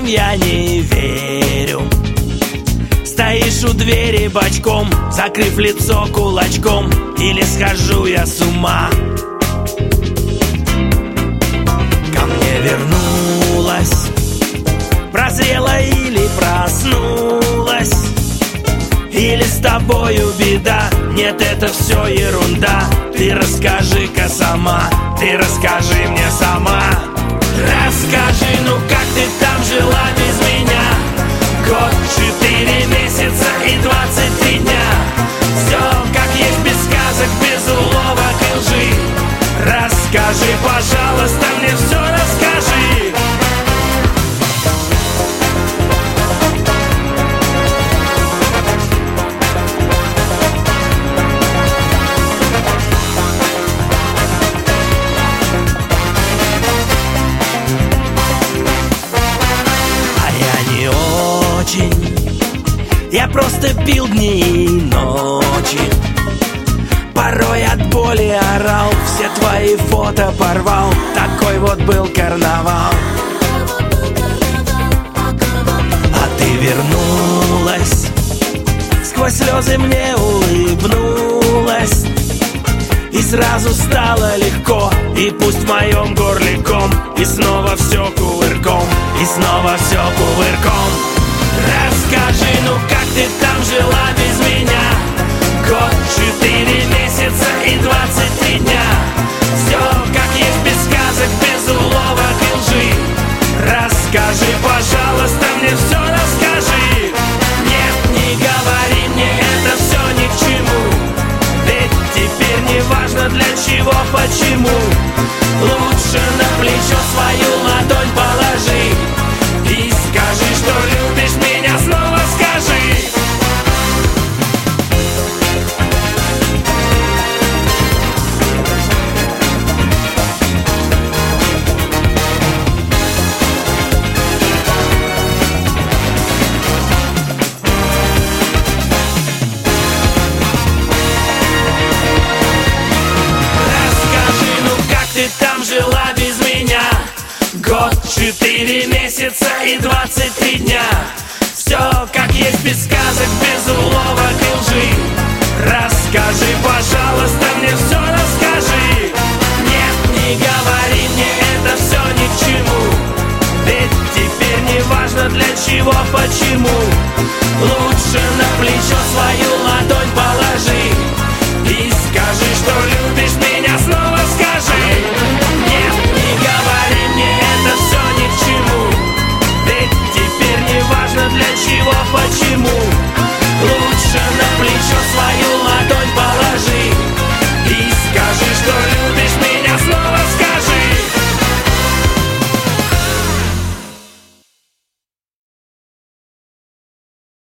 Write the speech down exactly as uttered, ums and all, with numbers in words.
я не верю. Стоишь у двери бочком, закрыв лицо кулачком. Или схожу я с ума? Ко мне вернулась, прозрела или проснулась. Или с тобою беда? Нет, это все ерунда. Ты расскажи-ка сама, ты расскажи мне сама. Расскажи, ну как ты там жила без меня? Год, четыре месяца и двадцать три дня. Все как есть, без сказок, без уловок и лжи. Расскажи, пожалуйста, мне все расскажи. Я просто пил дни и ночи, порой от боли орал, все твои фото порвал. Такой вот был карнавал. А ты вернулась, сквозь слезы мне улыбнулась. И сразу стало легко, и пусть в моем горле ком. И снова все кувырком, и снова все кувырком. Расскажи, ну как ты там жила без меня? Год, четыре месяца и двадцать три дня. Все как есть, без сказок, без уловок и лжи. Расскажи, пожалуйста, мне все расскажи. Нет, не говори мне, это все ни к чему. Ведь теперь не важно для чего, почему. Лучше на плечо свою ладонь положи и скажи, что любишь меня, снова скажи. Расскажи, ну как ты там жила без меня? Год, четыре месяца и двадцать три дня. Все как есть, без сказок, без уловок и лжи. Расскажи, пожалуйста, мне все.